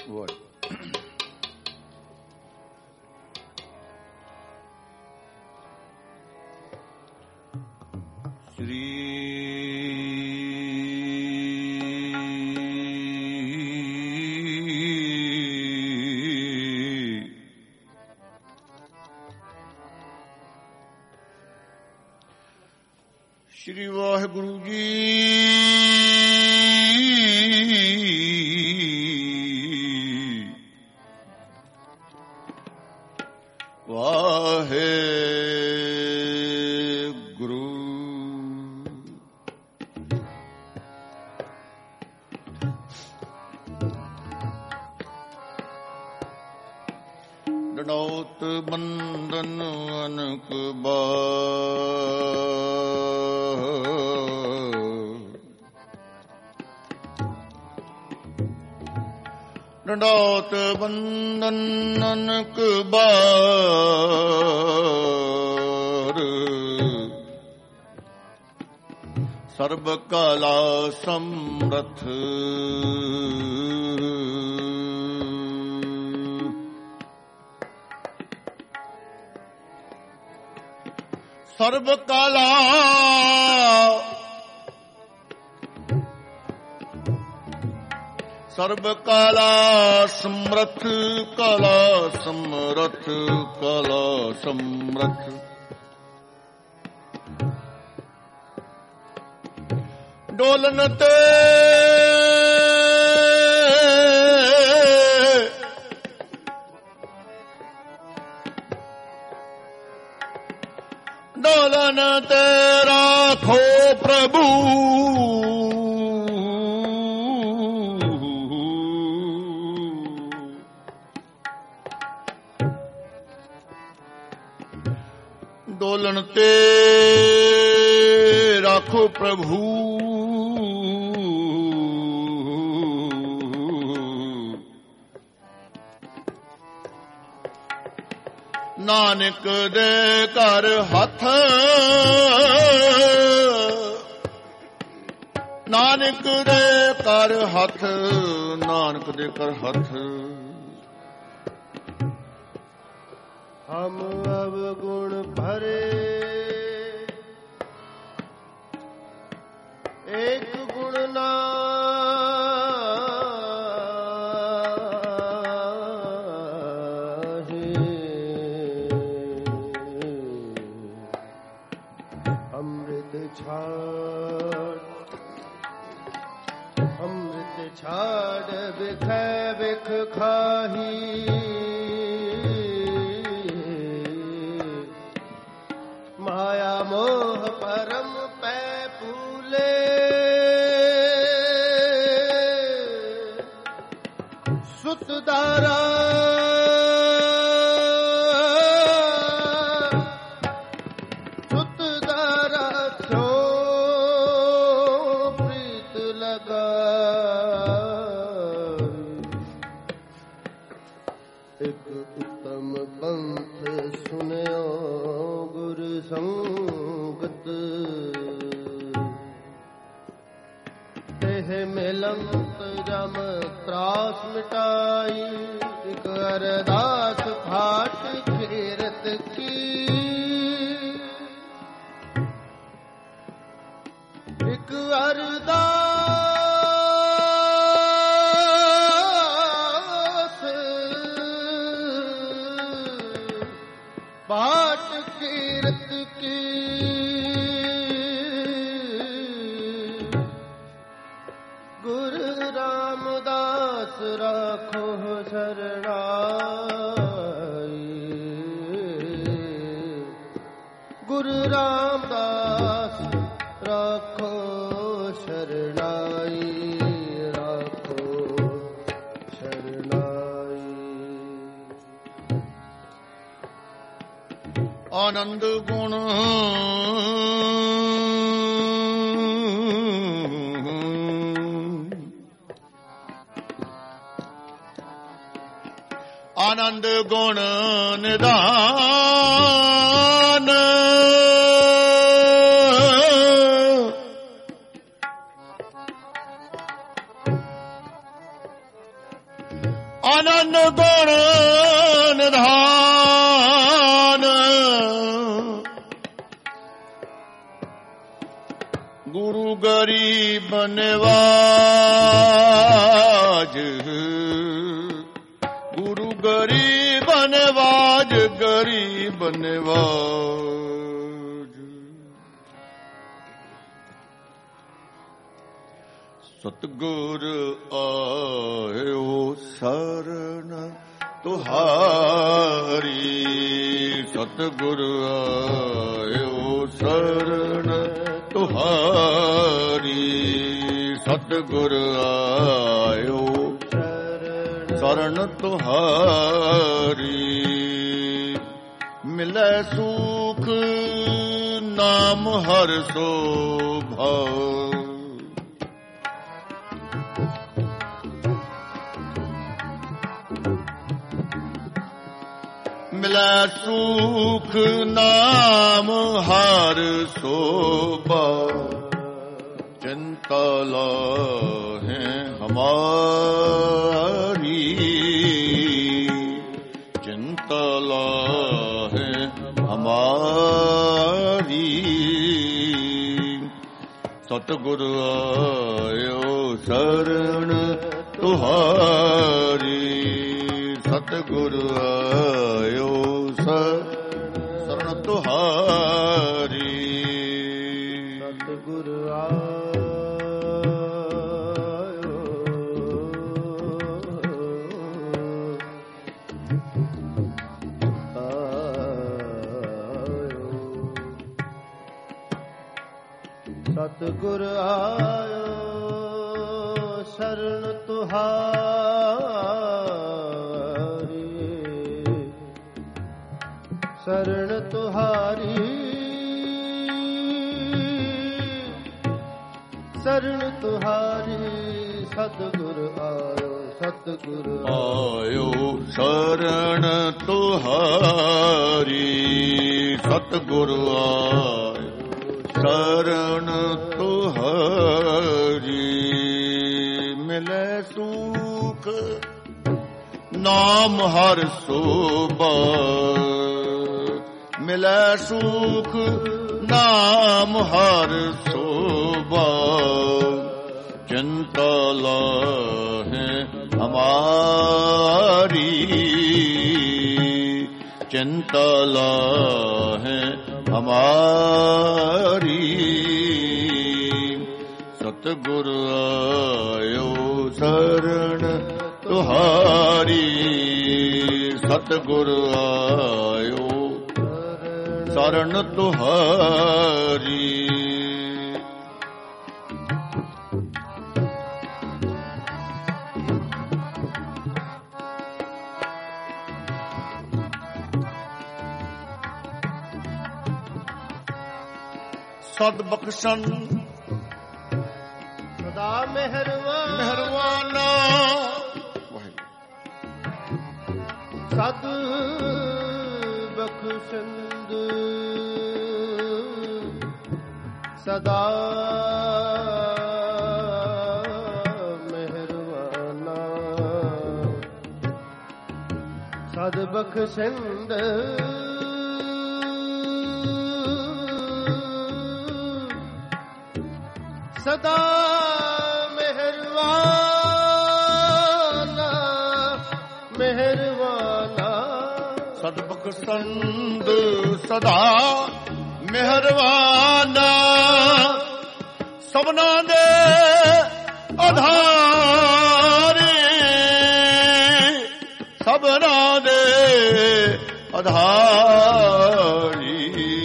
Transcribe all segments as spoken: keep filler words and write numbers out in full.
ਸ਼੍ਰੀ ਵਾਹਿਗੁਰੂ ਜੀ। ਵਾਹਿਗੁਰੂ ਡਡੌਤ ਬੰਦਨ ਅਨਕ ਡਡੌਤ ਬੰਦਨ ਅਨਕ ਬਾਰ ਸਰਬ ਕਲਾ ਸਮਰਥ ਸਰਬ ਕਲਾ ਸਰਬ ਕਲਾ ਸਮਰਥ ਕਲਾ ਸਮਰਥ ਕਲਾ ਸਮਰਥ ਡੋਲਨ ਤੇ ਡੋਲਨ ਤੇ ਰਾਖੋ ਪ੍ਰਭੂ ਡੋਲਨ ਤੇ ਰਾਖੋ ਪ੍ਰਭੂ ਨਾਨਕ ਦੇ ਘਰ ਹੱਥ ਨਾਨਕ ਦੇ ਘਰ ਹੱਥ ਨਾਨਕ ਦੇ ਘਰ ਹੱਥ ਹਮ ਅਵਗੁਣ ਭਰੇ ਏਕ ਗੁਣ ਨਾਹੀ ਅੰਮ੍ਰਿਤ ਛਾੜ ਅੰਮ੍ਰਿਤ ਛਾੜ ਬਿਖੈ ਬਿਖ ਖਾਹੀ ਮਾਇਆ ਮੋਹ ਪਰਮ ਪੈ ਭੂਲੇ ਸੁਤ ਦਾਰਾ ਸੁਤ ਦਾਰਾ ਥੋ ਪ੍ਰੀਤ ਲਗਾ ਇੱਕ ਉਤਮ ਪੰਥ ਸੁਨਿਓ ਗੁਰ ਸੰਗਤ ਤੇਹ ਮਿਲੰਤ ਜਮ ਤਰਾਸ ਮਿਟਾਈ ਇਕ ਅਰਦਾਸ ਫਾਟ ਖੇਰਤ ਕੀ ਇਕ ਅਰਦਾਸ ਪਾਟ ਕੀਰਤ ਕੀ ਗੁਰੂ ਰਾਮਦਾਸ ਰਾਖੋ ਸ਼ਰਣਾਈ ਗੁਰੂ ਰਾਮਦਾਸ ਰਾਖੋ ਸ਼ਰਣਾਈ ਰਾਖੋ ਸ਼ਰਣਾਈ। ਆਨੰਦ ਗੁਣ ਆਨੰਦ ਗੁਣ ਨਿਧਾਨ ਆਨੰਦ ਗੁਣ ਨਿਧਾਨ ਗੁਰੂ ਗਰੀਬ ਨਿਵਾਜ ਗੁਰੂ ਗਰੀਬ ਨਿਵਾਜ ਗਰੀਬ ਨਿਵਾਜ ਸਤਿਗੁਰ ਆਇਓ ਸ਼ਰਨ ਤੁਹਾਰੀ ਸਤਿਗੁਰ ਆਇਓ ਸ਼ਰਨ ਤੁਹਾਰੀ ਸਤਿਗੁਰ ਆਇਓ ਸ਼ਰਨ ਤੁਹਾਰੀ ਮਿਲੈ ਸੁਖ ਨਾਮ ਹਰਿ ਸੋਭਾ ਮਿਲੈ ਸੁਖ ਨਾਮ ਹਰ ਸੋਭਾ ਚਿੰਤਾ ਲਾਹੇ ਹਮਾਰੀ ਚਿੰਤਾ ਲਾਹੇ ਹਮਾਰੀ ਸਤਿਗੁਰ ਆਇਓ ਸ਼ਰਨ ਤੁਹਾਰੀ ਸਤਿਗੁਰ ਆਇਓ ਸ਼ਰਨ ਤੁਹਾਰੀ ਸਤਿਗੁਰ ਆਇਓ ਸਤਿਗੁਰ ਆਇਓ ਸ਼ਰਨ ਤੁਹਾਰੀ ਸ਼ਰਨ ਤੁਹਾਰੀ ਸ਼ਰਨ ਤੁਹਾਰੀ ਸਤਿਗੁਰ ਆਇਓ ਸਤਿਗੁਰ ਆਇਓ ਸ਼ਰਨ ਤੁਹਾਰੀ ਸਤਿਗੁਰ ਆਇਓ ਸ਼ਰਨ ਤੁਹਾਰੀ ਮਿਲੈ ਸੁਖ ਨਾਮ ਹਰਿ ਸੋਭਾ ਮਿਲੈ ਸੁਖ ਨਾਮ ਹਰਿ ਸੋਭਾ ਚਿੰਤਾ ਲਾਹੇ ਹਮਾਰੀ ਚਿੰਤਾ ਲਾਹੇ ਹਮਾਰੀ ਸਤਿਗੁਰ ਆਇਓ ਸ਼ਰਨ ਤੁਹਾਰੀ ਸਤਿਗੁਰ ਆਇਓ ਸ਼ਰਨ ਤੁਹਾਰੀ ਸਦ ਬਖਸ਼ਣ ਸਦਾ ਮਿਹਰਬਾਨ ਮਿਹਰਬਾਨਾ ਸਦ ਬਖਸ਼ੰਦ ਸਦਾ ਮਿਹਰਬਾਨਾ ਸਦ ਬਖਸ਼ੰਦ ਸਦਾ ਮਿਹਰਬਾਨਾ ਮਿਹਰਬਾਨਾ ਸਦ ਬਖਸ਼ੰਦ ਸਦਾ ਮਿਹਰਬਾਨਾ ਸਭਨਾ ਦੇ ਆਧਾਰੇ ਸਭਨਾ ਦੇ ਆਧਾਰੀ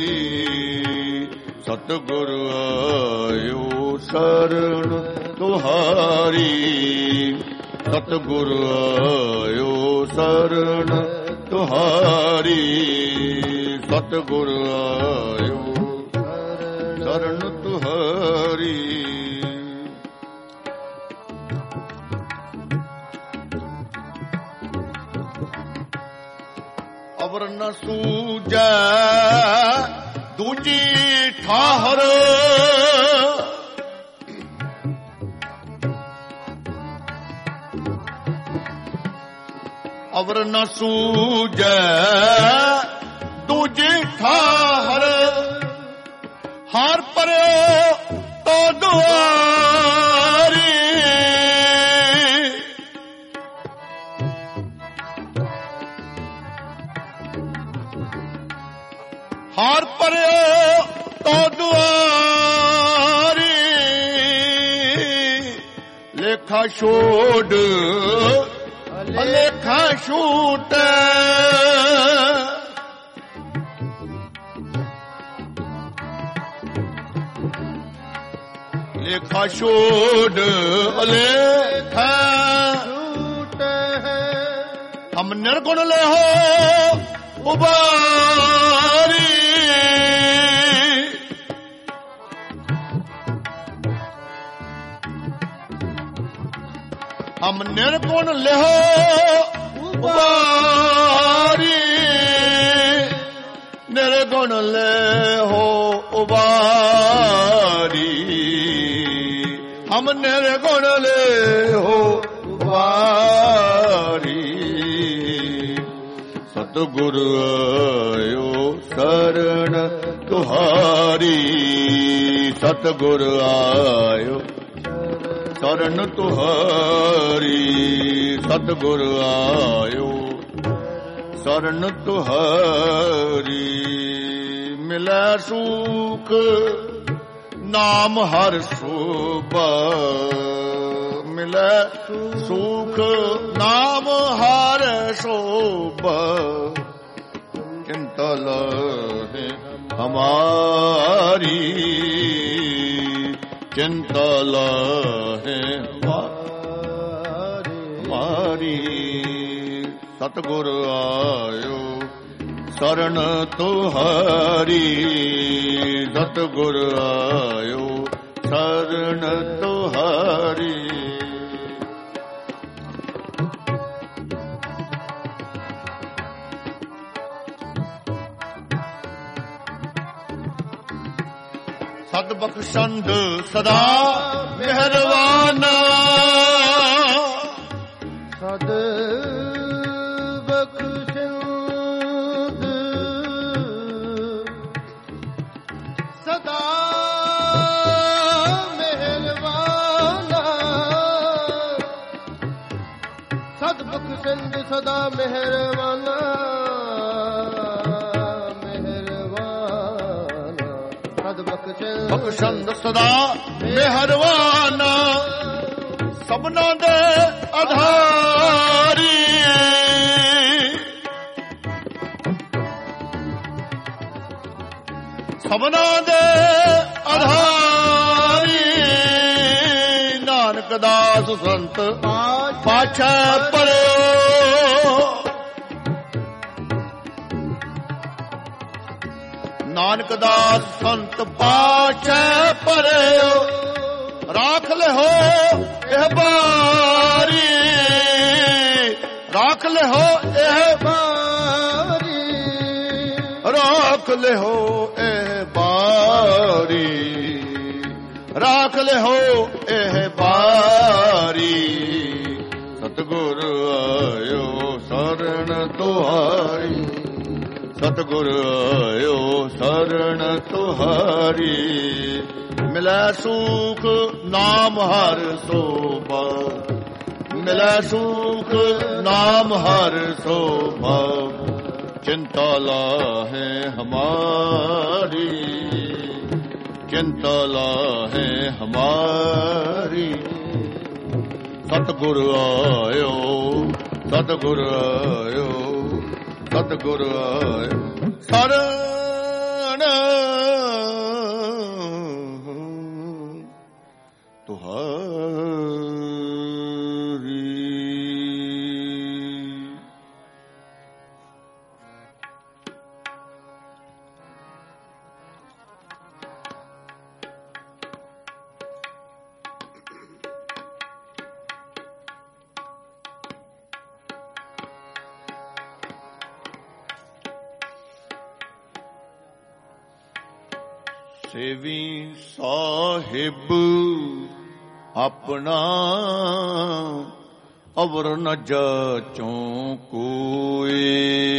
ਸਤਿਗੁਰ ਆਇਓ ਸ਼ਰਨ ਤੁਹਾਰੀ ਸਤਿਗੁਰ ਆਇਓ ਸ਼ਰਨ ਤੁਹਾਰੀ ਸਤਿਗੁਰ ਆਇਓ ਸ਼ਰਨ ਤੁਹਾਰੀ ਅਵਰ ਨ ਸੂਜੈ ਦੂਜੀ ਠਾਹਰ ਅਵਰ ਨ ਸੂਝੈ ਦੂਜੀ ਠਾਹਰ ਹਾਰ ਪਰਿਓ ਤੋ ਦੁਆਰੀ ਹਾਰ ਪਰਿਓ ਤੋ ਦੁਆਰੀ ਲੇਖਾ ਛੋੜ ਲੇਖਾ ਛੂਟ ਲੇਖਾ ਛੋੜ ਲੇਖਾ छूट है ਹਮ ਨਿਰਗੁਣ ਲੇਹੋ ਉਬਾਰੀ ਹਮ ਨਿਰਗੁਣ ਲੇਹੋ ਉਬਾਰੀ ਨਿਰਗੁਣ ਲੇਹੋ ਉਬਾਰੀ ਹਮ ਨਿਰਗੁਣ ਲੇਹੋ ਉਬਾਰੀ ਸਤਿਗੁਰ ਆਇਓ ਸਰਣ ਤੁਹਾਰੀ ਸਤਿਗੁਰ ਆਇਓ ਸਰਨ ਤੁਹਾਰੀ ਸਤਿਗੁਰ ਆਇਓ ਸਰਨ ਤੁਹਾਰੀ ਮਿਲੈ ਸੂਖ ਨਾਮ ਹਰ ਸੋਭਾ ਮਿਲੈ ਸੂਖ ਨਾਮ ਹਰ ਸੋਭਾ ਚਿੰਤਾ ਲਾਹੇ ਹਮਾਰੀ ਚਿੰਤਾ ਲਾਹੇ ਹਮਾਰੀ ਸਤਿਗੁਰ ਆਇਓ ਸਰਨ ਤੁਹਾਰੀ ਸਤਿਗੁਰ ਆਇਓ ਸਰਨ ਤੁਹਾਰੀ ਸਦ ਬਖਸ਼ੰਦ ਸਦਾ ਮਿਹਰਵਾਨਾ सद बख्शिंद सदा मेहरबाना सद बख्शिंद सदा मेहरबाना मेहरबाना सद बख्शिंद ਬਖਸ਼ੰਦ ਸਦਾ ਮਿਹਰਵਾਨਾ ਸਭਨਾਂ ਦੇ ਆਧਾਰੀ ਸਭਨਾਂ ਦੇ ਆਧਾਰੀ ਨਾਨਕ ਦਾਸ ਸੰਤ ਪਾਛੈ ਪਰਿਓ ਨਾਨਕ ਦਾਸ ਸੰਤ ਪਾਛੈ ਪਰਿਓ ਰਾਖ ਲਿਹੋ ਇਹ ਬਾਰੀ ਰਾਖ ਲਿਹੋ ਇਹ बारी ਰਾਖ ਲਿਹੋ ਇਹ ਬਾਰੀ ਰਾਖ ਲਿਹੋ ਇਹ ਬਾਰੀ ਸਤਿਗੁਰ ਆਇਓ ਸਰਨ ਤੁਹਾਰੀ ਸਤਿਗੁਰ ਆਇਓ ਸਰਨ ਤੁਹਾਰੀ ਮਿਲੈ ਸੂਖ ਨਾਮ ਹਰ ਸੋਭਾ ਮਿਲੈ ਸੂਖ ਨਾਮ ਹਰ ਸੋਭਾ ਚਿੰਤਾ ਲਾਹੇ ਹਮਾਰੀ ਚਿੰਤਾ ਲਾਹੇ ਹਮਾਰੀ ਸਤਿਗੁਰ ਆਇਓ ਸਤਿਗੁਰ ਆਇਓ ਸਤਿਗੁਰ ਆਇਓ ਸਰਨ ਤੁਹਾਰੀ ਸੇਵੀ ਸਾਹਿਬ ਆਪਣਾ ਅਵਰ ਨ ਜਾਚੋਂ ਕੋਇ।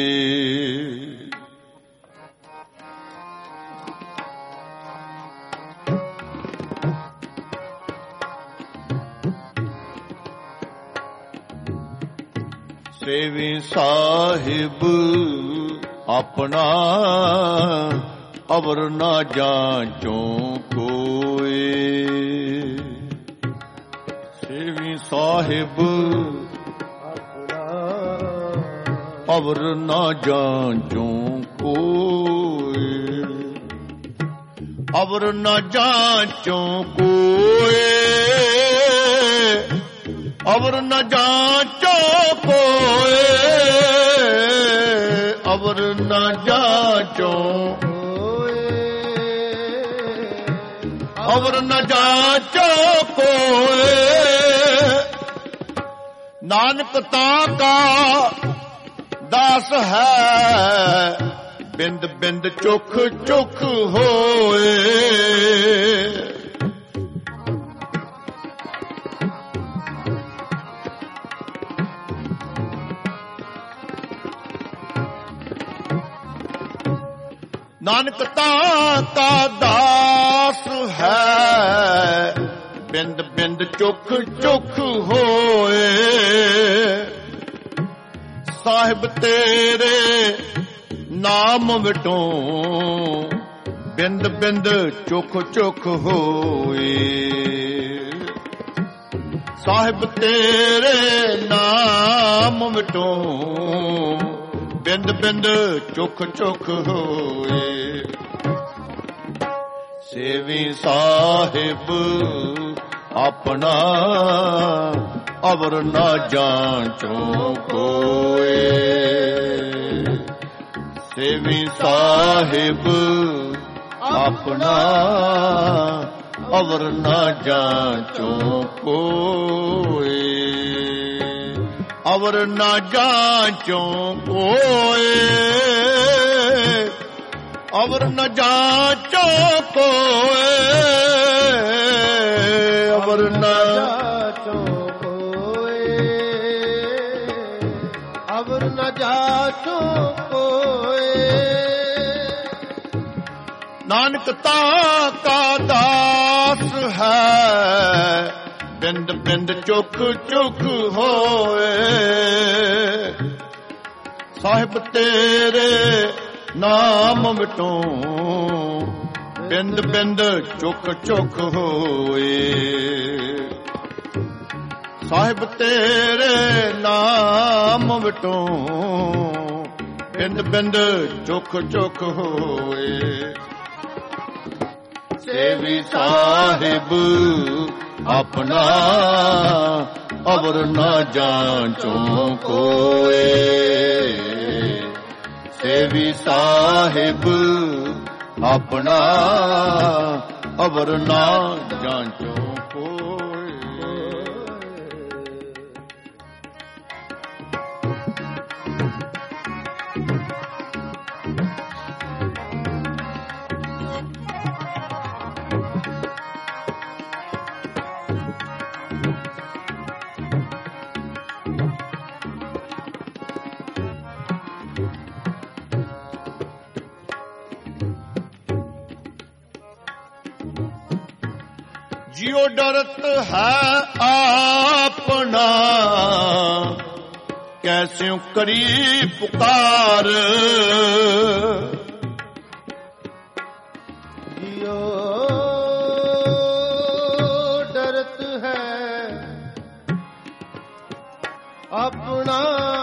ਸੇਵੀ ਸਾਹਿਬ ਆਪਣਾ ਅਵਰ ਨਾ ਜਾਂਚੋਂ ਕੋਇ। ਸੇਵੀ ਸਾਹਿਬ ਅਵਰ ਨਾ ਜਾਂਚੋਂ ਕੋਇ। ਅਵਰ ਨਾ ਜਾਂਚੋਂ ਕੋਇ। ਅਵਰ ਨ ਜਾਂਚੋ ਕੋਇ। ਅਵਰ ਨ ਜਾਂਚੋ ਅਵਰ ਨ ਜਾਂਚੋ ਕੋਇ। ਨਾਨਕ ਤਾਂ ਕਾ ਦਾਸ ਹੈ ਬਿੰਦ ਬਿੰਦ ਚੁਖ ਚੁਖ ਹੋਏ। ਨਾਨਕ ਤਾਂ ਕਾ ਦਾਸ ਹੈ ਬਿੰਦ ਬਿੰਦ ਚੁਖ ਚੁਖ ਹੋਏ। ਸਾਹਿਬ ਤੇਰੇ ਨਾਮ ਵਿਟੋਂ ਬਿੰਦ ਬਿੰਦ ਚੁਖ ਚੁਖ ਹੋਏ। ਸਾਹਿਬ ਤੇਰੇ ਨਾਮ ਵਿਟੋਂ ਬਿੰਦ ਬਿੰਦ ਚੁਖ ਚੁਖ ਹੋਏ। ਸੇਵੀ ਸਾਹਿਬ ਆਪਣਾ ਅਵਰ ਨਾ ਜਾਂਚੋਂ ਕੋਇ। ਸੇਵੀ ਸਾਹਿਬ ਆਪਣਾ ਅਵਰ ਨਾ ਜਾਂਚੋਂ ਕੋਇ। ਅਵਰ ਨਾ ਜਾਂਚੋਂ ਕੋਇ। ਅਵਰ ਨ ਜਾਂਚੋਂ ਕੋਇ। ਅਵਰ ਨ ਜਾਂਚੋਂ ਕੋਇ। ਅਵਰ ਨ ਜਾਂਚੋਂ ਕੋਇ। ਨਾਨਕ ਤਾਂ ਕਾ ਦਾਸ ਹੈ ਬਿੰਦ ਬਿੰਦ ਚੁਖ ਚੁਖ ਹੋਏ। ਸਾਹਿਬ ਤੇਰੇ ਨਾਮ ਵਿਟੋਂ ਬਿੰਦ ਬਿੰਦ ਚੁਖ ਚੁਖ ਹੋਏ। ਸਾਹਿਬ ਤੇਰੇ ਨਾਮ ਵਿਟੋਂ ਬਿੰਦ ਬਿੰਦ ਚੁਖ ਚੁਖ ਹੋਏ। ਸੇਵੀ ਸਾਹਿਬ ਆਪਣਾ ਅਵਰ ਨਾ ਜਾਂਚੋਂ ਕੋਇ। ਸੇਵੀ ਸਾਹਿਬ ਆਪਣਾ ਅਵਰ ਨਾ ਜਾਂਚੋਂ ਕੋਇ। ਜਿਉ ਡਰਤ ਹੈ ਆਪਣਾ ਕੈਸਿਉ ਕਰੀ ਪੁਕਾਰ। ਜਿਉ ਡਰਤ ਹੈ ਆਪਣਾ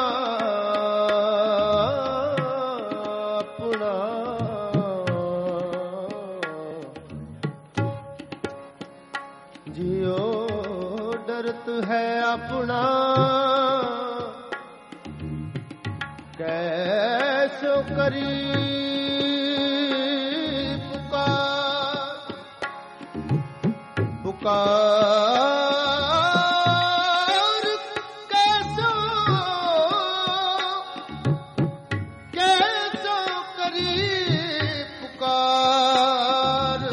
ਜਿਉ ਡਰਤ ਹੈ ਆਪਣਾ ਕੈਸੋ ਕਰੀ ਪੁਕਾਰ। ਪੁਕਾਰ ਕੈਸੋ ਕੈਸੋ ਕਰੀ ਪੁਕਾਰ।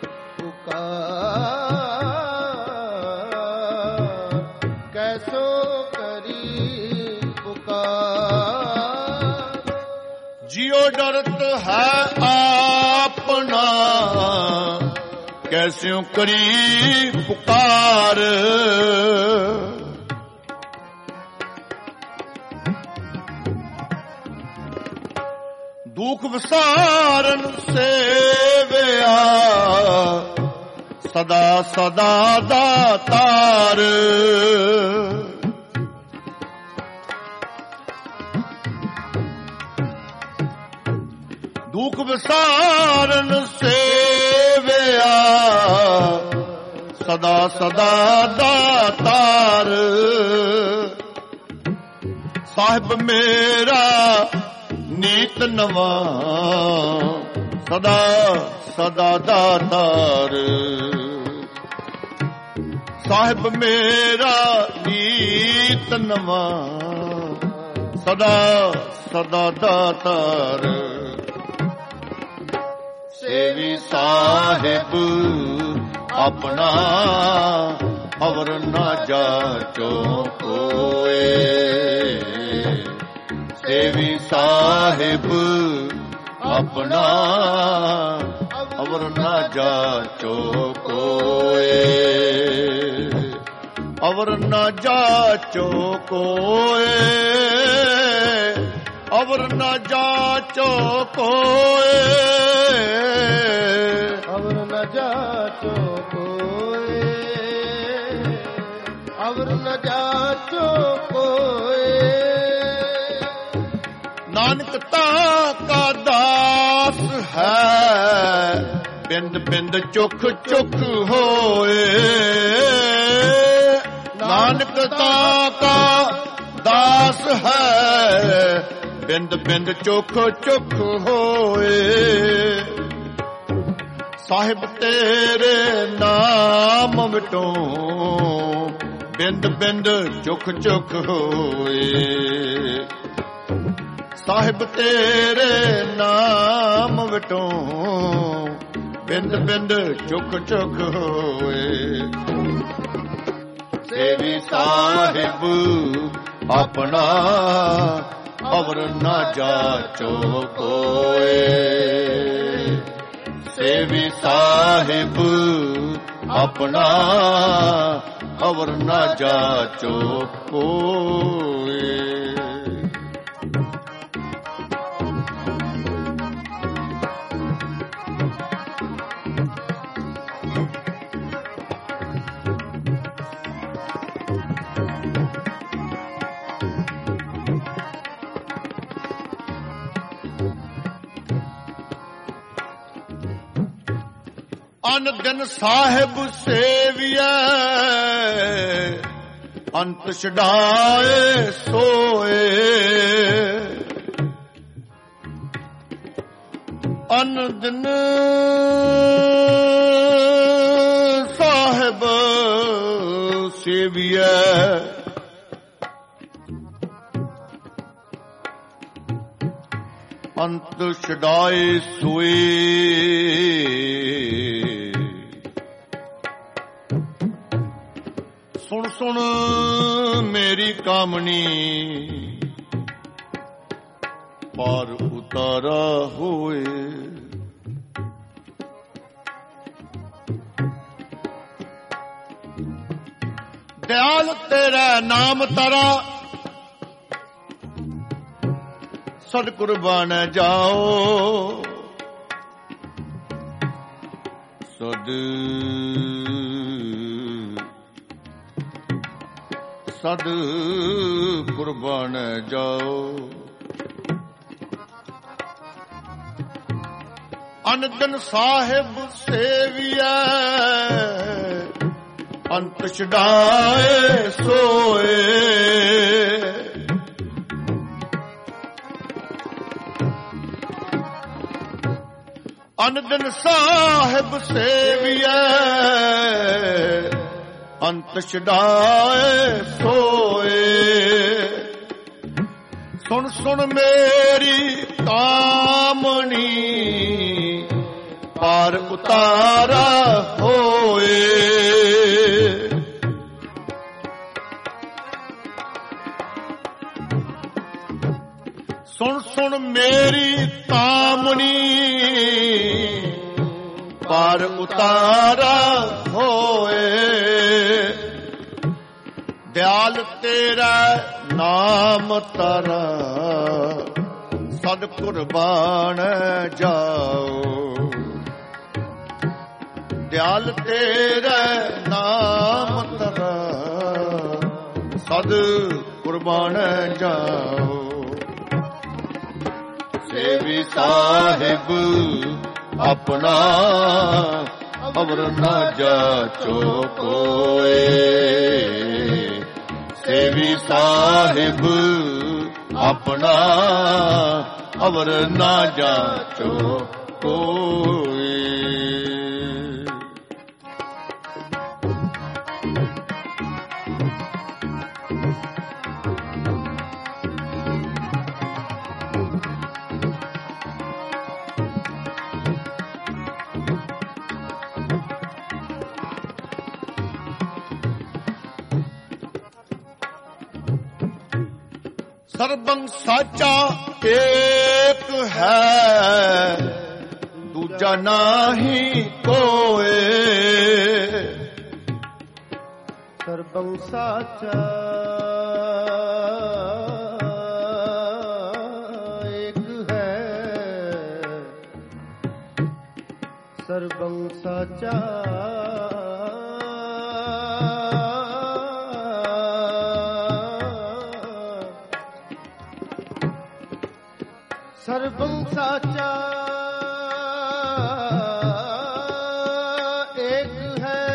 ਪੁਕਾਰ ਕੈਸੋ जियो डरत है आपना, कैस्यों करी पुकार। दुख विसारन सेवया, सदा सदा दातार। दुख विसारन सेवया, सदा सदा दातार। साहिब मेरा नीत नवा, सदा सदा दातार। साहिब मेरा नीत नवा, सदा सदा दातार। सेवी साहिब अपना, अवर न जाचो कोए। सेवी साहिब अपना, अवर न जाचो कोए। अवर न जाचो कोए, अवर न जाचो कोए। अवर न जाचो कोए, अवर न जाचो कोए। नानक का दास है, बिंद बिंद चुख चुख होए। नानक का दास है, बिंद बिंद चुख चुख होए। साहिब तेरे नाम विटों, बिंद बिंद चुख चुख होए। साहिब तेरे नाम विटों, बिंद बिंद चुख चुख होए। सेवी साहिब अपना, अवर न जाचो कोए। सेवी साहिब अपना, अवर न जाचो कोए। अन दिन साहिब सेविया, अंत छड़ाए सोए। अन दिन साहिब सेविया, अंत छड़ाए सोए। सुन सुन मेरी कामनी, पार उतारा होए। दयाल तेरा नाम तारा, सदगुर बन जाओ। सद सद कुर्बान जाओ। अनदन साहिब सेविया, अंत छड़ाए सोए। अनदन साहिब सेविया, अंत छड़ाए सोए। सुन सुन मेरी कामनी, पार उतारा होए। ਸੁਣ ਸੁਣ ਮੇਰੀ ਕਾਮਣੀ ਪਰ ਉਤਾਰਾ ਹੋਏ। ਦਿਆਲ ਤੇਰਾ ਨਾਮ ਤਾਰਾ ਸਦ ਕੁਰਬਾਨ ਜਾਓ। ਦਿਆਲ ਤੇਰਾ ਨਾਮ ਤਾਰਾ ਸਦ ਕੁਰਬਾਨ ਜਾਓ। ਸੇਵੀ ਸਾਹਿਬ ਆਪਣਾ ਅਵਰ ਨਾ ਜਾਚੋ ਕੋਏ। ਸੇਵੀ ਸਾਹਿਬ ਆਪਣਾ ਅਵਰ ਨਾ ਜਾਚੋ ਕੋਏ। ਸਰਬੰ ਸਾਚਾ ਏਕ ਹੈ ਦੂਜਾ ਨਾਹੀ ਕੋਏ। ਸਰਬੰ ਸਾਚਾ ਏਕ ਹੈ ਸਰਬੰ ਸਾਚਾ ਸਰਬੰ ਸਾਚਾ ਏਕ ਹੈ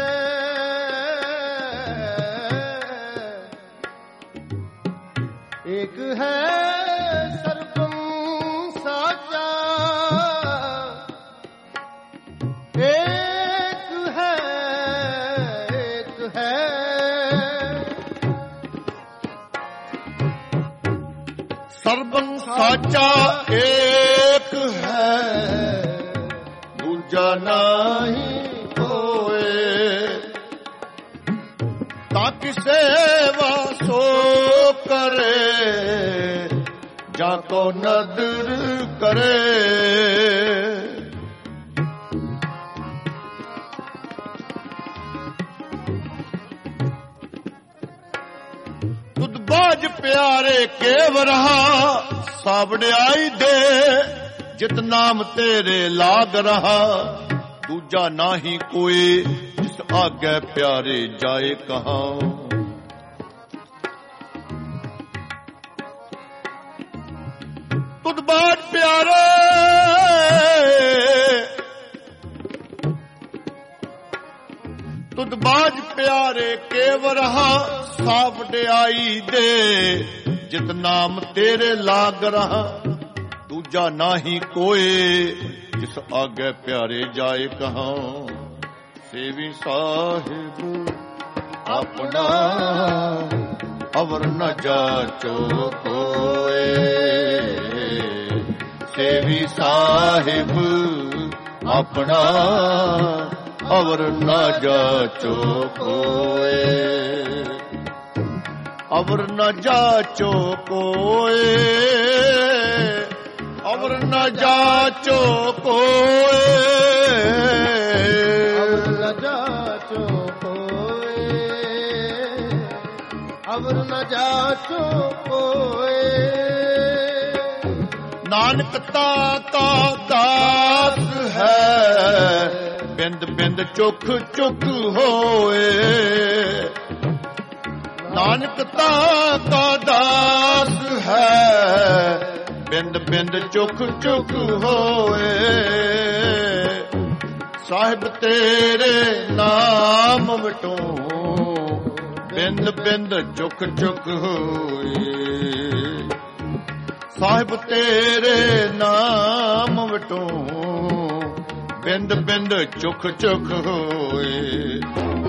ਏਕ ਹੈ ਸਰਬੰ ਸਾਚਾ ਏਕ ਹੈ ਏਕ ਹੈ ਸਰਬੰ ਸਾਚਾ ਏਕ ਹੈ ਦੂਜਾ ਨਾਹੀ ਕੋਏ। ਤਾਂ ਕਿ ਸੇਵਾ ਸੋ ਕਰੇ ਜਾਂ ਕੋ ਨਦਰ ਕਰੇ। ਤੁਧ ਬਾਜ ਪਿਆਰੇ ਕੇਵ ਰਹਾ ਸਾਵੜਿਆਈ ਦੇ। ਜਿਤ ਨਾਮ ਤੇਰੇ ਲਾਗ ਰਹਾ ਦੂਜਾ ਨਾਹੀ ਕੋਏ। ਜਿਸ ਆਗੇ ਪਿਆਰੇ ਜਾਏ ਕਹਾਂ। ਤੁਧ ਬਾਜ ਪਿਆਰੇ ਤੁਧ ਬਾਜ ਪਿਆਰੇ ਕੇਵ ਰਹਾ ਸਾਵੜਿਆਈ ਦੇ। ਜਿਤ ਨਾਮ ਤੇਰੇ ਲਾਗ ਰਹਾ ਦੂਜਾ ਨਾਹੀ ਕੋਏ। ਜਿਸ ਆਗੇ ਪਿਆਰੇ ਜਾਏ ਕਹਾਂ। ਸੇਵੀ ਸਾਹਿਬ ਆਪਣਾ ਅਵਰ ਨ ਜਾਚੋ ਕੋਏ। ਸੇਵੀ ਸਾਹਿਬ ਆਪਣਾ ਅਵਰ ਨ ਜਾਚੋ ਕੋਏ। ਅਵਰ ਨ ਜਾਚੋ ਕੋਏ। ਅਵਰ ਨ ਜਾਚੋ ਕੋਏ। ਅਵਰ ਨ ਜਾਚੋ ਕੋਏ। ਅਵਰ ਨ ਜਾਚੋ ਕੋਏ। ਨਾਨਕ ਤਾ ਦਾਸ ਹੈ ਬਿੰਦ ਬਿੰਦ ਚੁਖ ਚੁਖ ਹੋਏ। ਨਾਨਕ ਤਾ ਦਾਸ ਹੈ ਬਿੰਦ ਬਿੰਦ ਚੁਖ ਚੁਖ ਹੋਏ। ਸਾਹਿਬ ਤੇਰੇ ਨਾਮ ਵਟੋ ਬਿੰਦ ਬਿੰਦ ਚੁਖ ਚੁਖ ਹੋਏ। ਸਾਹਿਬ ਤੇਰੇ ਨਾਮ ਵਟੋ ਬਿੰਦ ਬਿੰਦ ਚੁਖ ਚੁਖ ਹੋਏ।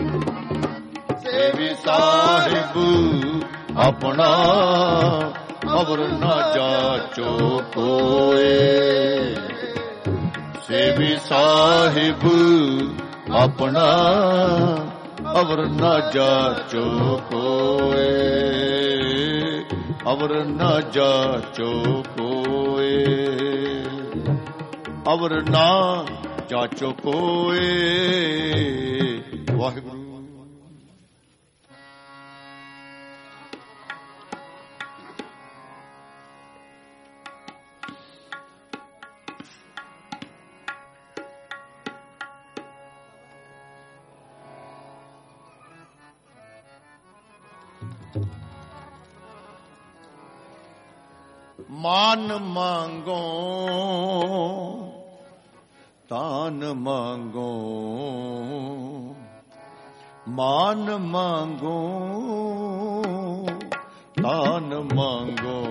ਸੇਵੀ ਸਾਹਿਬ ਆਪਣਾ ਅਵਰ ਨਾ ਜਾਚੋ ਕੋਏ। ਸੇਵੀ ਸਾਹਿਬ ਆਪਣਾ ਅਵਰ ਨਾ ਜਾਚੋ ਕੋਏ। ਅਵਰ ਨਾ ਜਾਚੋ ਕੋਏ, ਅਵਰ ਨਾ ਜਾਚੋ ਕੋਏ। ਵਾਹਿਗੁਰੂ। ਮਾਨ ਮੰਗੋ ਤਾਨ ਮੰਗੋ, ਮਾਨ ਮੰਗੋ ਤਾਨ ਮੰਗੋ।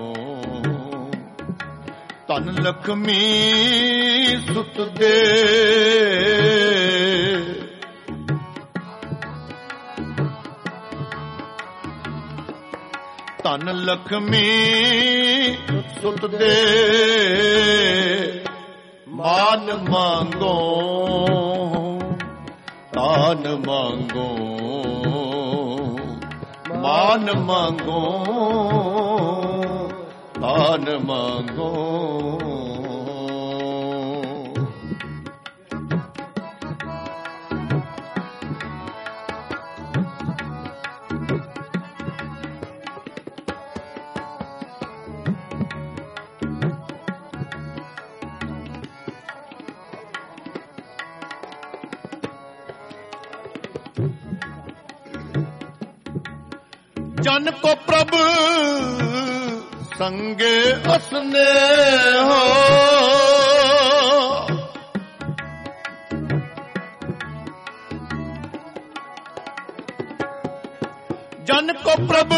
ਧਨ ਲਖਮੀ ਸੁਤ ਦੇ, ਧਨ ਲਖਮੀ ਸੁਤ ਦੇ। ਮਾਨ ਮੰਗੋ ਤਾਨ ਮੰਗੋ, ਮਾਨ ਮੰਗੋ ਤਾਨ ਮੰਗੋ। जन को प्रभ संगे असने हो, जन को प्रभ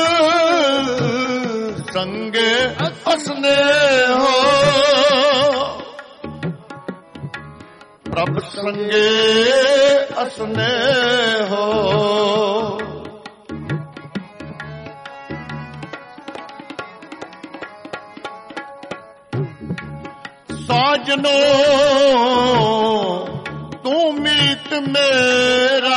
संगे असने हो, प्रभ संगे असने हो। साजनो तू मीत मेरा,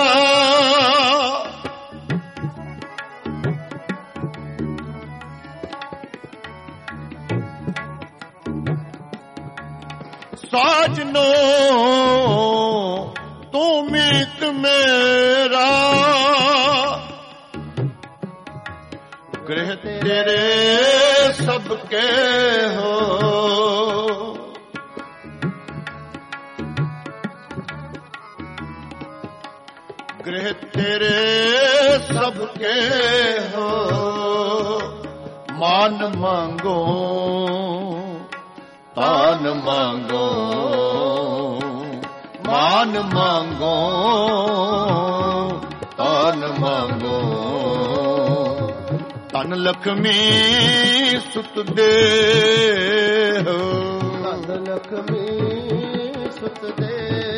साजनो तू मीत मेरा। गृह तेरे सबके हो, गृह तेरे सबके हो। मान मांगो तान मांगो, मान मांगो तान मांगो। धन लक्ष्मी सुत दे हो, धन लक्ष्मी सुत दे।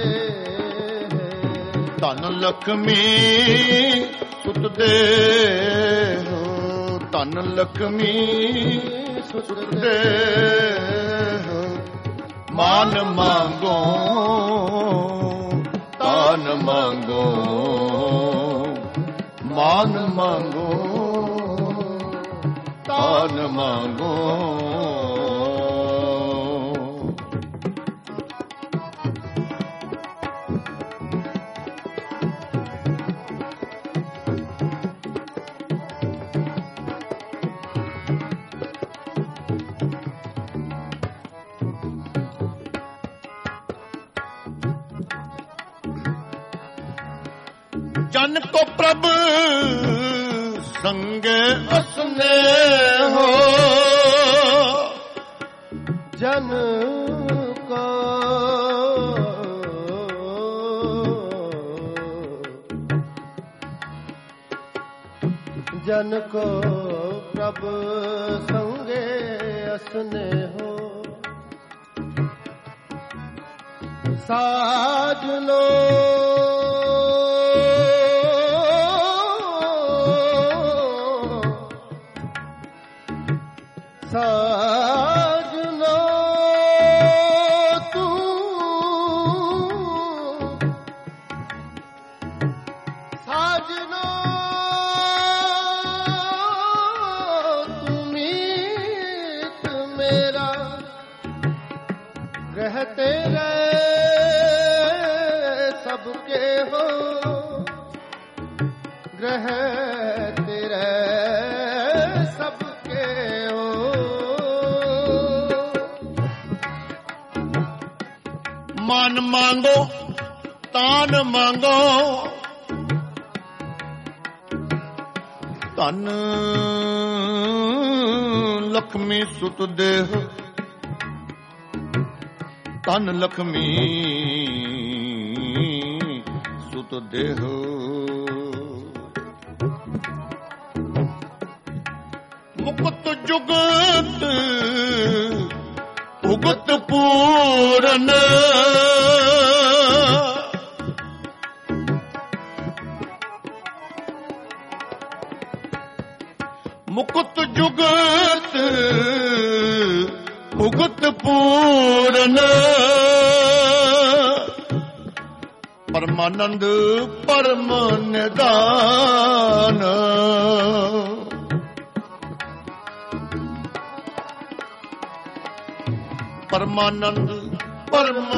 धन लक्ष्मी सुत दे हो, धन लक्ष्मी सुत दे हो। मान मांगो तान मांगो, मान मांगो तान मांगो। जन को प्रभ संगे असने हो, जन को जन को प्रभ संगे असने हो। साजनो साजनो तू साजनो तू ग्रह तेरे सबके हो, ग्रह तेरे सबके हो। मान मांगो तान मांगो, धन लक्ष्मी सुत देह, धन लक्ष्मी सुत देह। मुकुत जुगत उगत पूरन, मुकुत जुगत उगत पूरन, परमानंद परम निदान। परमानंद परम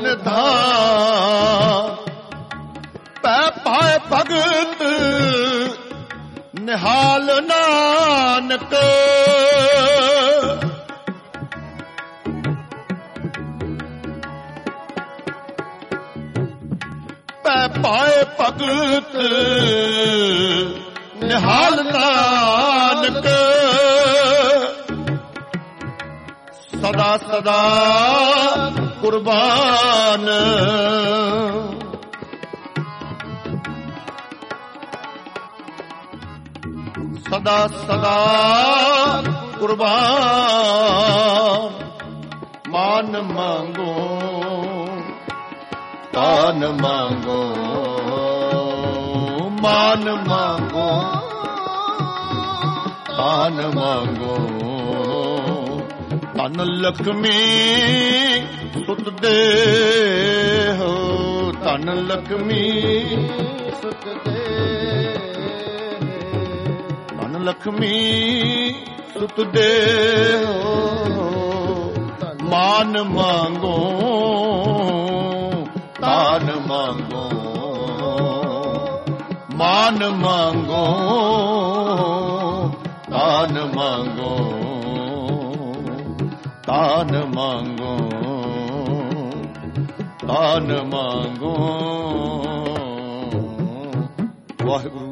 निधान, पै पाए भगत निहाल नानक। पै पाए भगत निहाल नानक। सदा सदा कुर्बान, सदा सदा कुर्बान। मान मांगो तान मांगो, मान मांगो तान मांगो। धन लक्ष्मी सुत देह, धन लक्ष्मी सुत देह, धन लक्ष्मी सुत देह। मान मांगो तान मांगो, मान मांगो तान मांगो, तान मांगो तान मांगो। वाहिगुरु।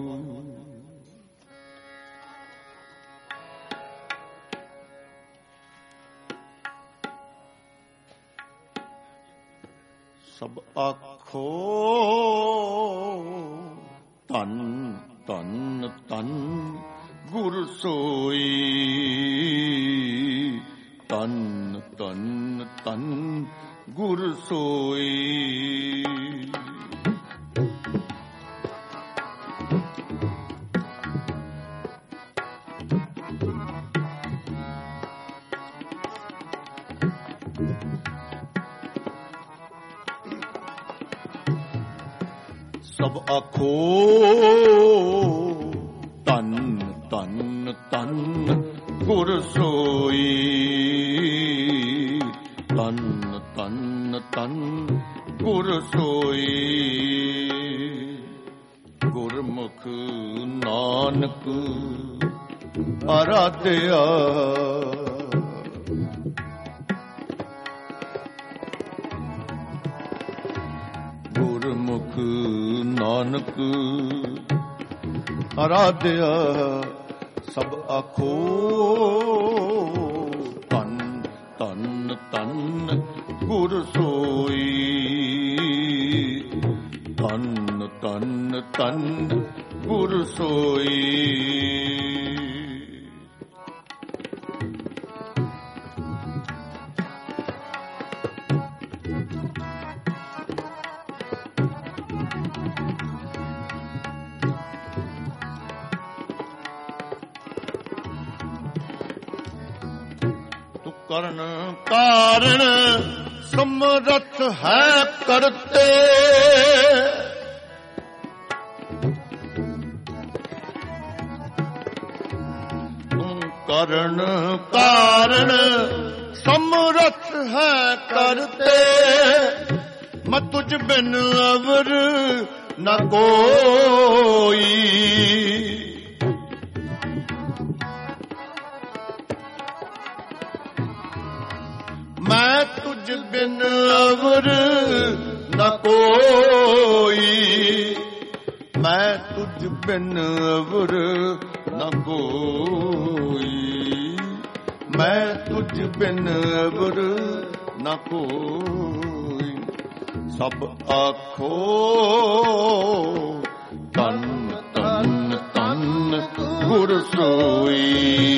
सब आखो तन तन तन गुर सोई, तन तन तन गुर सोई। सब आखो तन तन तन गुर सोई, तन तन तन गुर सोई। गुरमुख नानक आराध्या, गुरमुख नानक आराध्या। सब आखो तन तन तन गुर सोई, तन तन तन गुर सोई। ਕਰਨ ਕਾਰਨ ਸਮਰੱਥ ਹੈ ਕਰਤੇ, ਤੂੰ ਕਰਨ ਕਾਰਣ ਸਮਰਥ ਹੈ ਕਰਤੇ, ਮੈਂ ਤੁਝ ਬਿਨ ਅਵਰ ਨ ਕੋਈ। ਮੈਂ ਤੁਝ ਬਿਨ ਅਵਰ ਨ ਕੋਈ, ਮੈਂ ਤੁਝ ਬਿਨ ਅਵਰ ਨ ਕੋਈ, ਮੈਂ ਤੁਝ ਬਿਨ ਅਵਰ ਨ ਕੋਈ। ਸਭ ਆਖੋ ਤਨ ਤਨ ਤਨ ਗੁਰ ਸੋਈ,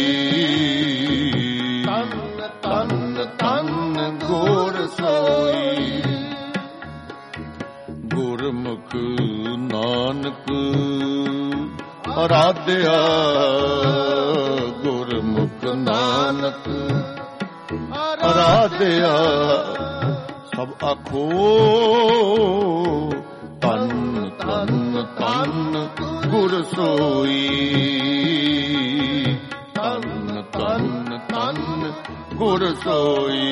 ਤਨ ਤਨ ਤਨ ਗੁਰ ਸੋਈ। ਗੁਰਮੁਖ ਨਾਨਕ ਅਰਾਧਿਆ, ਗੁਰਮੁਖ ਨਾਨਕ ਅਰਾਧਿਆ। ਸਭ ਆਖੋ ਤਨ ਤਨ ਤਨ ਗੁਰ ਸੋਈ, ਤਨ ਤਨ ਤਨ ਗੁਰ ਸੋਈ।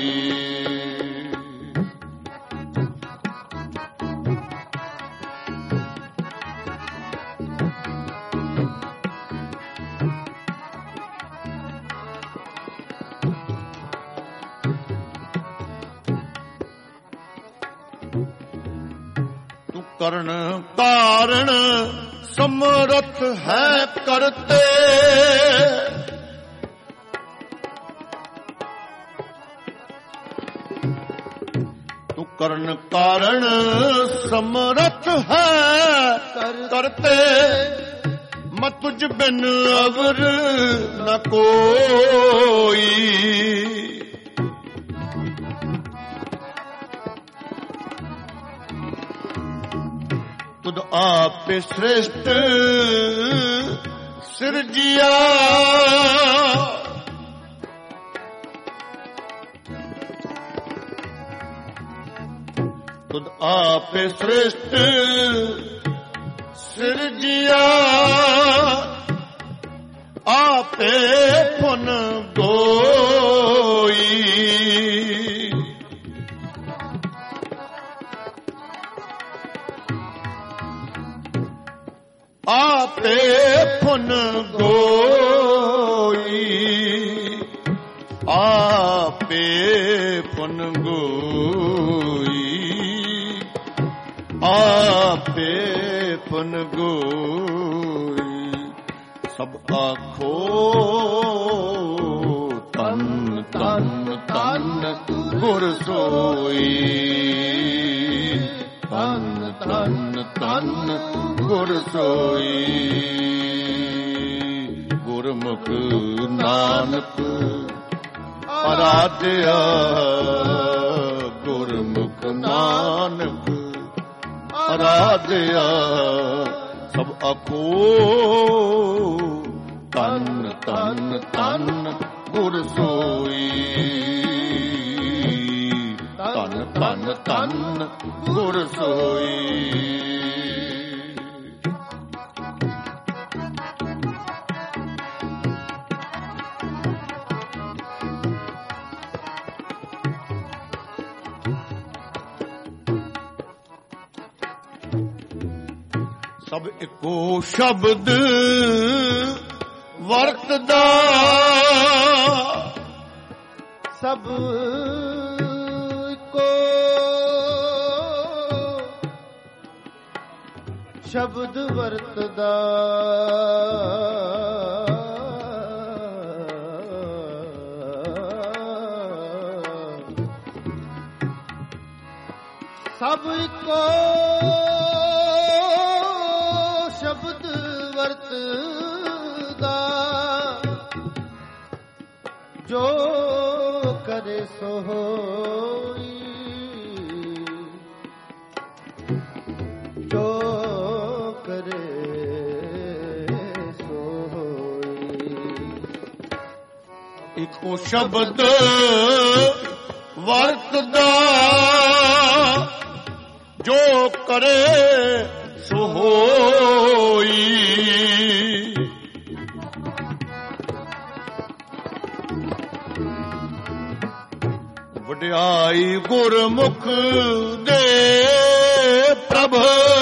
ਕਰਨ ਕਾਰਣ ਸਮਰਥ ਹੈ ਕਰਤੇ, ਤੂੰ ਕਰਨ ਕਾਰਣ ਸਮਰਥ ਹੈ ਕਰਤੇ, ਮੈਂ ਤੁਝ ਬਿਨ ਅਵਰ ਨ ਕੋਈ। ਤੁਧ ਆਪੇ ਸ੍ਰਿਸ਼ਟ ਸਿਰਜਿਆ, ਤੁਧ ਆਪੇ ਸ੍ਰਿਸ਼ਟ ਸਿਰਜਿਆ, ਆਪੇ ਪੁਨ ਗੋਈ। ਆਪੇ ਪੁਨ ਗੋਈ, ਆਪੇ ਪੁਨ ਗੋਈ, ਆਪੇ ਪੁਨ ਗੋਈ। ਸਭ ਆਖੋ ਤਨ ਤਨ ਤਨ ਗੁਰ ਸੋਈ, ਤਨ ਤਨ ਤਨ ਗੁਰ ਸੋਈ। ਗੁਰਮੁਖ ਨਾਨਕ ਅਰਾਧਿਆ, ਗੁਰਮੁਖ ਨਾਨਕ ਅਰਾਧਿਆ। ਸਭ ਆਖੋ ਤਨ ਤਨ ਤਨ ਗੁਰ ਸੋਈ, ਤਨ ਤਨ ਤਨ ਗੁਰ ਸੋਈ। ਸਭ ਇੱਕੋ ਸ਼ਬਦ ਵਰਤਦਾ, ਸਭ ਇੱਕੋ ਸ਼ਬਦ ਵਰਤਦਾ, ਸਭ ਇੱਕੋ ਸ਼ਬਦ ਵਰਤਦਾ, ਜੋ ਕਰੇ ਸੋ ਹੋਈ, ਜੋ ਕਰੇ ਸੋ ਹੋਈ। ਇੱਕੋ ਸ਼ਬਦ ਵਰਤਦਾ, ਜੋ ਕਰੇ ਸੋ ਹੋਈ। ਵਡਿਆਈ ਗੁਰਮੁਖ ਦੇ ਪ੍ਰਭ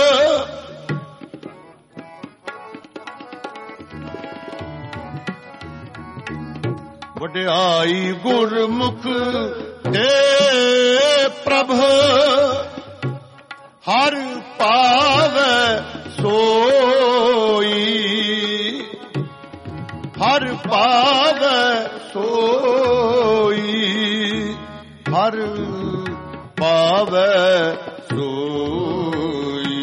ਵਡਿਆਈ ਗੁਰਮੁਖ ਦੇ ਪ੍ਰਭ ਹਰ ਪਾਵੈ ਸੋਈ ਹਰ ਪਾਵੈ ਸੋਈ ਹਰ ਪਾਵੈ ਸੋਈ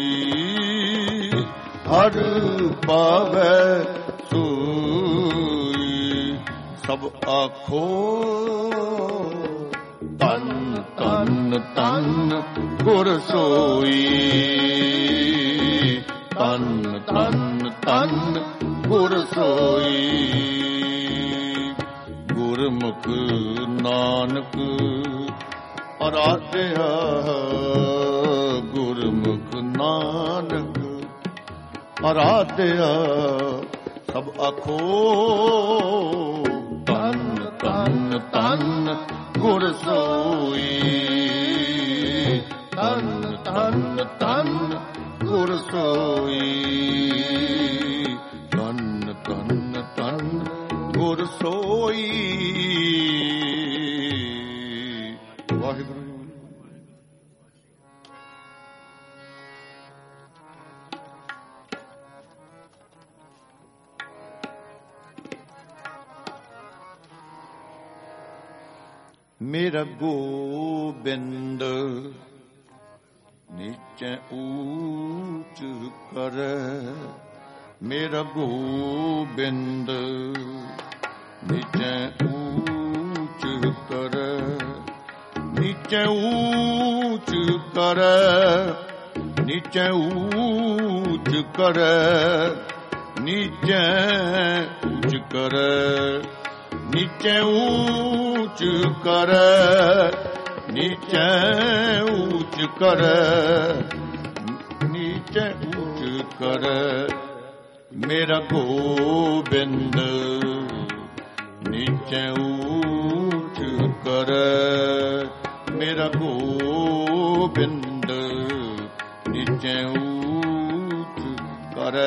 ਹਰ ਪਾਵੈ ਸੋਈ ਸਭ ਆਖੋ ਤਨ ਤਨ ਤਨ ਗੁਰ ਸੋਈ ਤਨ ਤਨ ਤਨ ਗੁਰ ਸੋਈ ਗੁਰਮੁਖ ਨਾਨਕ ਅਰਾਧਿਆ ਗੁਰਮੁਖ ਨਾਨਕ ਅਰਾਧਿਆ ਸਭ ਆਖੋ ਤਨ ਤਨ ਤਨ ਗੁਰ ਸੋਈ ਤਨ ਤਨ ਤਨ ਗੁਰ ਸੋਈ ਤਨ ਤਨ ਤਨ ਗੁਰ ਸੋਈ ਵਾਹਿਗੁਰੂ ਮੇਰਾ ਗੋਬਿੰਦ ਨੀਚੇ ਊਚ ਕਰੈ ਮੇਰਾ ਗੋਬਿੰਦ ਨੀਚੇ ਊਚ ਕਰੈ ਨੀਚੇ ਊਚ ਕਰੈ ਨੀਚੇ ਊਚ ਕਰੈ ਨੀਚੇ ਊਚ ਕਰੈ ਨੀਚੇ ਊਚ ਕਰੈ ਨੀਚੇ ਊਚ ਕਰੈ ਨੀਚੇ ਊਚ ਕਰੈ ਮੇਰਾ ਗੋਬਿੰਦ ਨੀਚੇ ਊਚ ਕਰੈ ਮੇਰਾ ਗੋਬਿੰਦ ਨੀਚੇ ਊਚ ਕਰੈ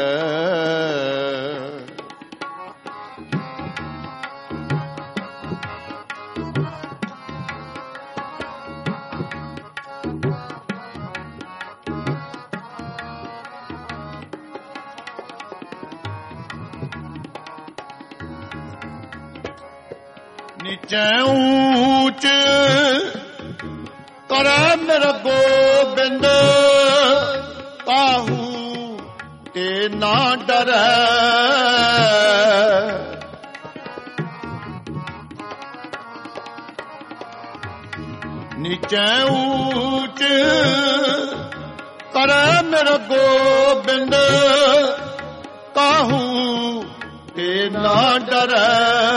ਨੀਚੇ ਊਚ ਕਰੈ ਮੇਰਾ ਗੋਬਿੰਦ ਕਾਹੂ ਤੇ ਨਾ ਡਰੈ ਨੀਚੇ ਊਚ ਕਰੈ ਮੇਰਾ ਗੋਬਿੰਦ ਕਾਹੂ ਤੇ ਨਾ ਡਰੈ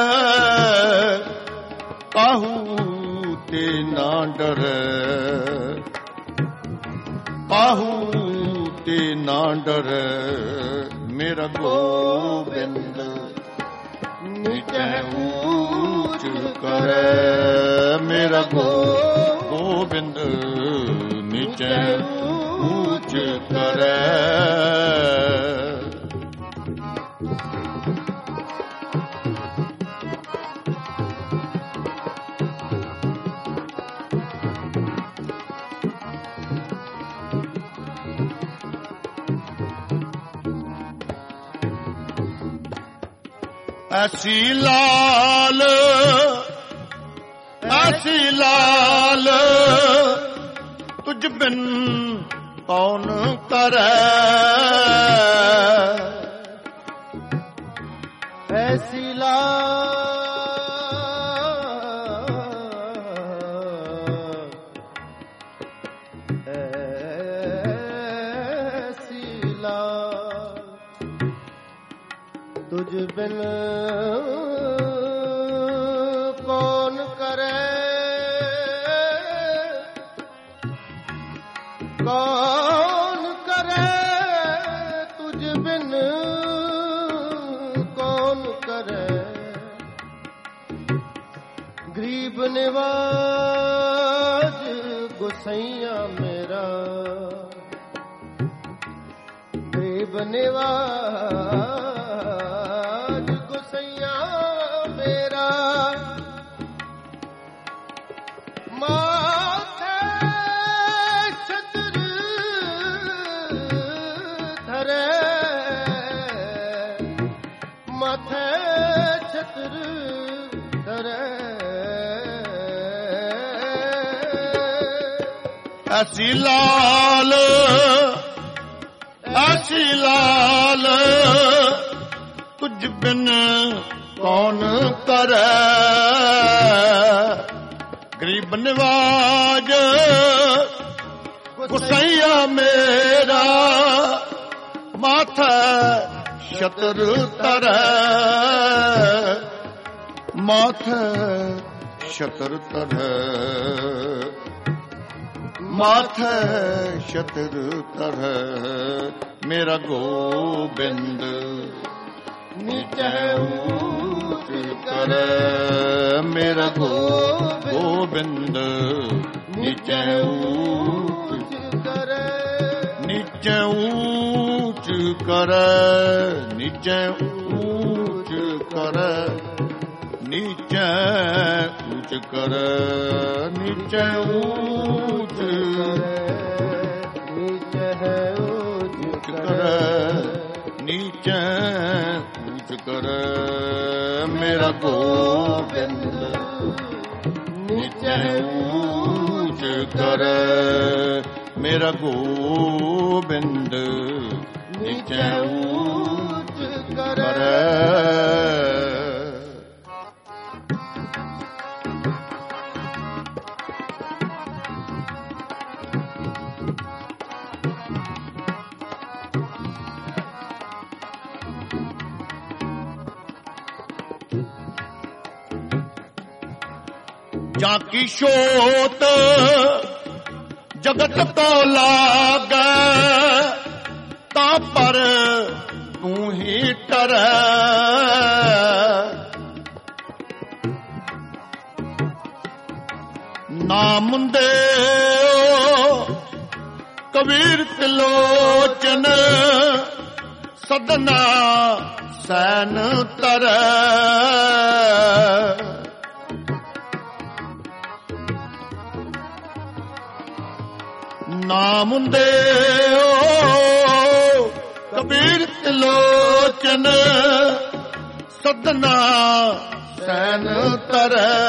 ਕਾਹੂ ਤੇ ਨਾ ਡਰੈ ਕਾਹੂ ਤੇ ਨਾ ਡਰੈ ਮੇਰਾ ਗੋਬਿੰਦ ਨੀਚੇ ਊਚ ਕਰੈ ਮੇਰਾ ਗੋਬਿੰਦ ਨੀਚੇ ਊਚ ਕਰੈ ਐਸੀ ਲਾਲ ਐਸੀ ਲਾਲ ਤੁਝ ਬਿਨ ਕੌਣ ਕਰੈ ਐਸੀ ਲਾਲ ਐਸੀ ਲਾਲ ਤੁਝ ਬਿਨ ਕੌਣ ਕਰੇ ਕੌਣ ਕਰੇ ਤੁਝ ਬਿਨ ਕੌਣ ਕਰੇ ਗਰੀਬ ਨਿਵਾਜ ਗੁਸਈਆ ਮੇਰਾ, ਗਰੀਬ ਨਿਵਾਜ ਗੁਸਈਆ ਮੇਰਾ, ਮਾਥੇ ਛਤਰ ਧਰੇ, ਮਾਥੇ ਛਤਰ ਧਰੇ, ਐਸੀ ਲਾਲ ਐਸੀ ਲਾਲ ਤੁਝ ਬਿਨ ਕੌਣ ਕਰੈ, ਗਰੀਬ ਨਿਵਾਜ ਗੁਸਈਆ ਮੇਰਾ, ਮਾਥੈ ਛਤਰ ਧਰੈ, ਮਾਥੈ ਛਤਰ ਧਰੈ, ਮਾਥੈ ਛਤਰ ਧਰੈ, ਮੇਰਾ ਗੋਬਿੰਦ ਨੀਚੈ ਊਚ ਕਰੈ, ਮੇਰਾ ਗੋਬਿੰਦ ਨੀਚੈ ਊਚ ਕਰੇ, ਨੀਚੈ ਊਚ ਕਰੈ, ਨੀਚੈ ਊਚ ਕਰੈ, ਨੀਚੈ ਊਚ ਕਰੈ, ਨੀਚੈ ਊਚ ਨੀਚੈ ਊਚ ਕਰੈ, ਨੀਚੈ ਊਚ ਕਰੈ, ਮੇਰਾ ਗੋਬਿੰਦ ਨੀਚੈ ਊਚ ਕਰੈ, ਮੇਰਾ ਗੋਬਿੰਦ ਨੀਚੈ ਊਚ ਕਰੈ। ਜਾਂ ਕੀ ਛੋਟ ਜਗਤ ਕੋ ਲਾਗੈ, ਤਾਂ ਪਰ ਤੂੰ ਹੀ ਟਰੈ, ਨਾਮ ਦੇਓ ਕਬੀਰ ਤਿਲੋਚਨ, ਸਦਨਾ ਸੈਨ ਤਰੈ, ਨਾਮ ਦੇਓ ਕਬੀਰ ਤਿਲੋਚਨ, ਸਦਨਾ ਸੈਨ ਤਰੈ,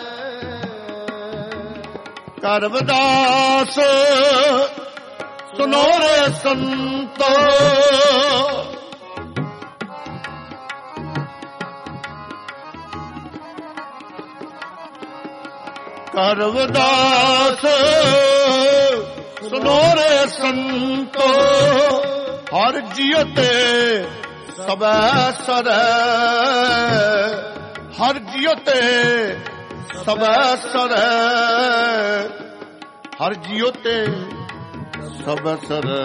ਕਰਵਦਾਸ ਸੁਨੋ ਰੇ ਸੰਤੋ, ਕਰਵਦਾਸ ਸੁਨੋ ਰੇ ਸੰਤੋ, ਹਰ ਜੀਉ ਤੇ ਸਬੈ ਸਰੈ, ਹਰ ਜੀਉ ਤੇ ਸਬੈ ਸਰੈ, ਹਰ ਜੀਉ ਤੇ ਸਬੈ ਸਰੈ,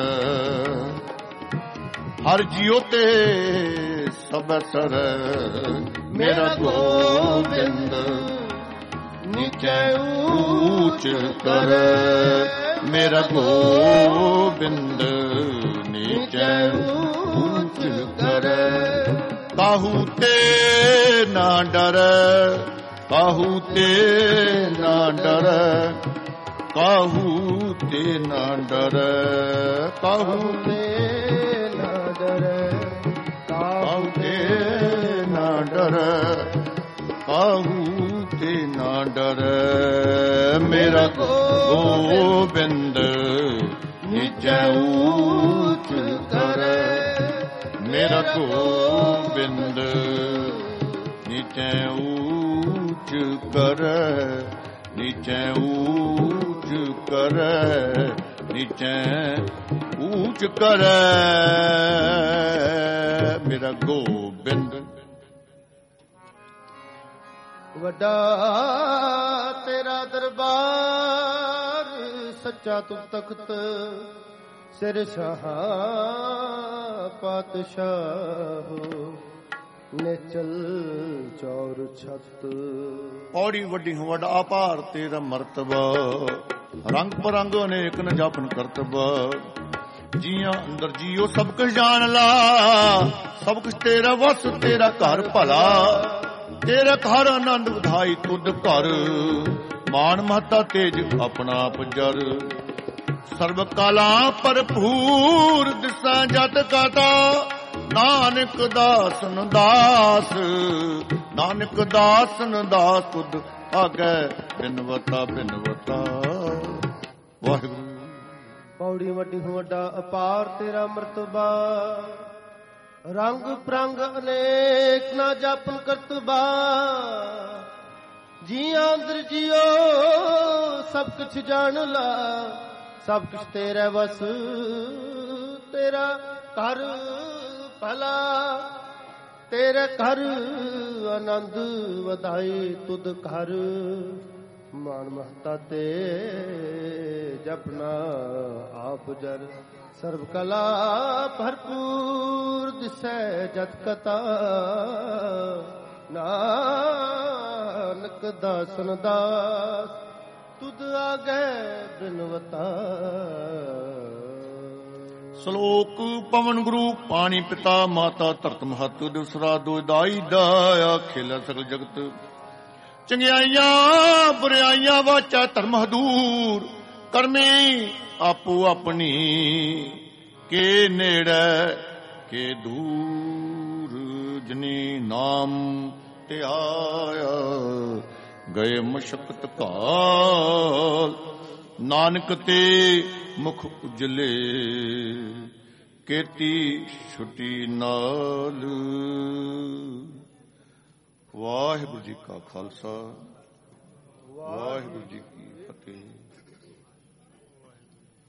ਹਰ ਜੀਉ ਤੇ ਸਬੈ ਸਰੈ, ਮੇਰਾ ਗੋਬਿੰਦ ਨੀਚੈ ਊਚ ਕਰੈ, ਮੇਰਾ ਗੋਬਿੰਦ ਨੀਚੈ ਊਚ ਕਰੈ, ਕਾਹੂ ਤੇ ਨਾ ਡਰੈ, ਕਾਹੂ ਤੇ ਨਾ ਡਰੈ, ਕਾਹੂ ਤੇ ਨਾ ਡਰੈ, ਕਾਹੂ ਤੇ ਨਾ ਡਰੈ, ਕਾਹੂ ਤੇ ਨਾ ਡਰੈ, ਕਾਹੂ ਤੇ ਨਾ ਡਰੈ, ਮੇਰਾ ਗੋਬਿੰਦ ਨੀਚੈ ਊਚ ਕਰੈ, ਮੇਰਾ ਗੋਬਿੰਦ ਨੀਚੈ ਊਚ ਕਰੈ, ਨੀਚੈ ਊਚ ਕਰੈ, ਨੀਚੈ ਊਚ ਕਰੈ, ਮੇਰਾ ਗੋਬਿੰਦ। ਵੱਡਾ ਤੇਰਾ ਦਰਬਾਰ, ਸੱਚਾ ਤੂੰ ਤਖਤ, ਸਿਰ ਸ਼ਾਹ ਪਾਤਸ਼ਾਹ, ਨਿਚਲ ਚੌਰ ਛਤ। ਪੌੜੀ ਵੱਡੀ ਹੋ ਵੱਡਾ ਅਪਾਰ ਤੇਰਾ ਮਰਤਬਾ, ਰੰਗ ਪਰੰਗ ਅਨੇਕ ਨ ਜਾਪਨ ਕਰਤਬਾ। ਜੀਆਂ ਅੰਦਰ ਜੀਓ ਸਭ ਕੁਝ ਜਾਣ ਲਾ, ਸਭ ਕੁਝ ਤੇਰਾ ਵਸ ਤੇਰਾ ਘਰ ਭਲਾ। ਤੇਰਾ ਘਰ ਆਨੰਦ ਵਧਾਈ ਤੁਧ ਘਰ, ਮਾਨ ਮਹਤਾ ਤੇਜ ਆਪਣਾ ਪਜਰ। ਸਰਬ ਕਾਲਾ ਭਰਪੂਰ ਦਿਸਾਂ ਜਤ ਕਾਤਾ, ਨਾਨਕ ਦਾਸਨ ਦਾਸ। ਨਾਨਕ ਦਾਸਨ ਦਾਸ ਤੁਧ ਆਗੈ ਬਿਨਵਤਾ ਬਿਨਵਤਾ। ਵਾਹਿਗੁਰੂ। ਪੌੜੀ ਵੱਡੀ ਹੋ ਵੱਡਾ ਅਪਾਰ ਤੇਰਾ ਮਰਤਬਾ, ਰੰਗ ਪ੍ਰੰਗ ਅਨੇਕ ਨਾ ਜਾਪਨ ਕਰਤਬਾ। ਜੀਆਂ ਅੰਦਰ ਜੀਓ ਸਭ ਕੁਛ ਜਾਣ ਲਾ, ਸਭ ਕੁਛ ਤੇਰਾ ਵਸ ਤੇਰਾ ਘਰ ਭਲਾ। ਤੇਰੇ ਘਰ ਆਨੰਦ ਵਧਾਈ ਤੁਧ ਘਰ, ਮਾਨ ਮਹਤਾ ਤੇ ਜਪਨਾ ਆਪ ਜਰ। ਸਰਬ ਕਲਾ ਭਰਪੂਰ ਦਿਸੈ ਜਤ ਕਤਾ, ਨਾਨਕ ਦਾਸਨ ਦਾਸ ਤੁਧ ਆਗੈ ਬਿਨਵਤਾ। ਸ਼ਲੋਕ ਪਵਨ ਗੁਰੂ ਪਾਣੀ ਪਿਤਾ ਮਾਤਾ ਧਰਤ ਮਹਤ। ਦੂਸਰਾ ਦੋਇਦਾਈ ਦਾਇਆ ਖੇਲਾ ਸਗਲ ਜਗਤ। ਚੰਗਿਆਈਆਂ ਬੁਰਾਈਆਂ ਵਾਚਾ ਧਰਮ ਹਦੂਰ, ਕਰਮੀ ਆਪੋ ਆਪਣੀ ਕੇ ਨੇੜੇ ਕੇ ਦੂਰ। ਜਨੀ ਨਾਮ ਤੇ ਆਇਆ ਗਏ ਮਸ਼ਕਤ ਕਾਲ, ਨਾਨਕ ਤੇ ਮੁਖ ਉਜਲੇ ਕੀਤੀ ਛੁਟੀ ਨਾਲ। ਵਾਹਿਗੁਰੂ ਜੀ ਕਾ ਖਾਲਸਾ, ਵਾਹਿਗੁਰੂ ਜੀ ਕੀ